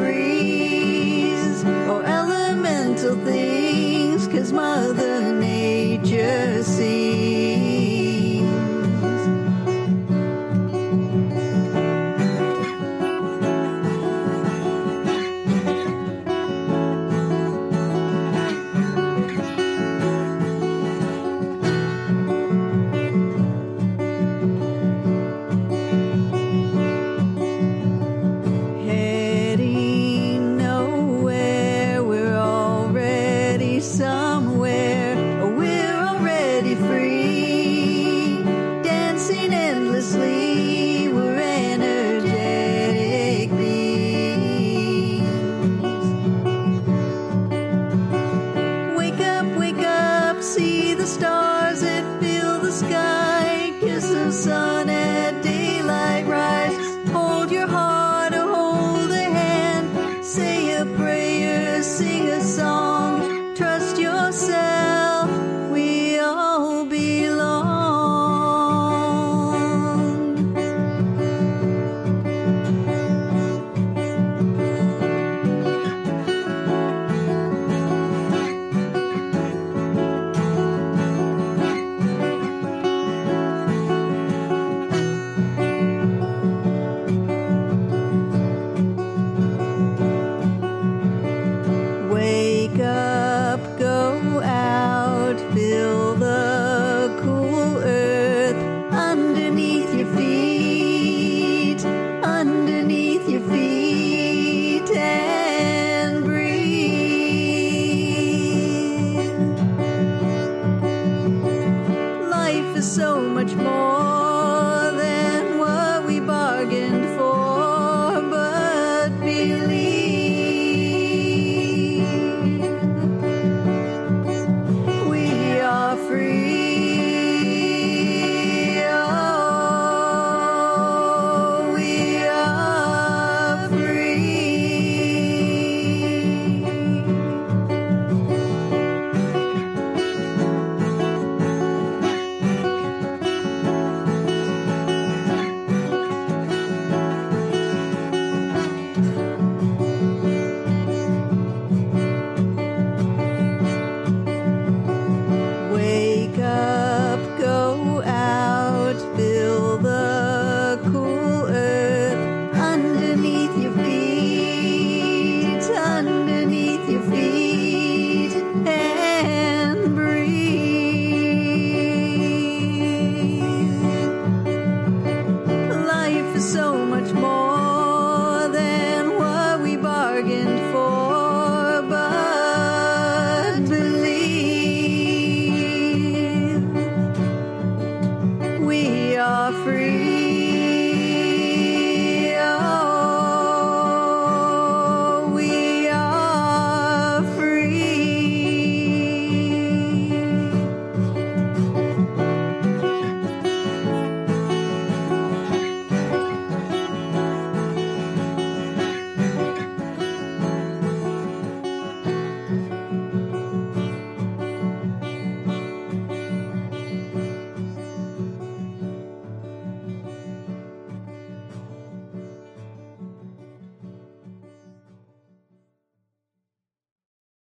breeze or elemental things, 'cause Mother Nature sings. Heading nowhere, we're already somewhere, we're already free, dancing endlessly, we're energetic beings. Wake up, see the stars that fill the sky, kiss the sun at daylight rise, hold your heart or hold a hand, say a prayer, sing a song.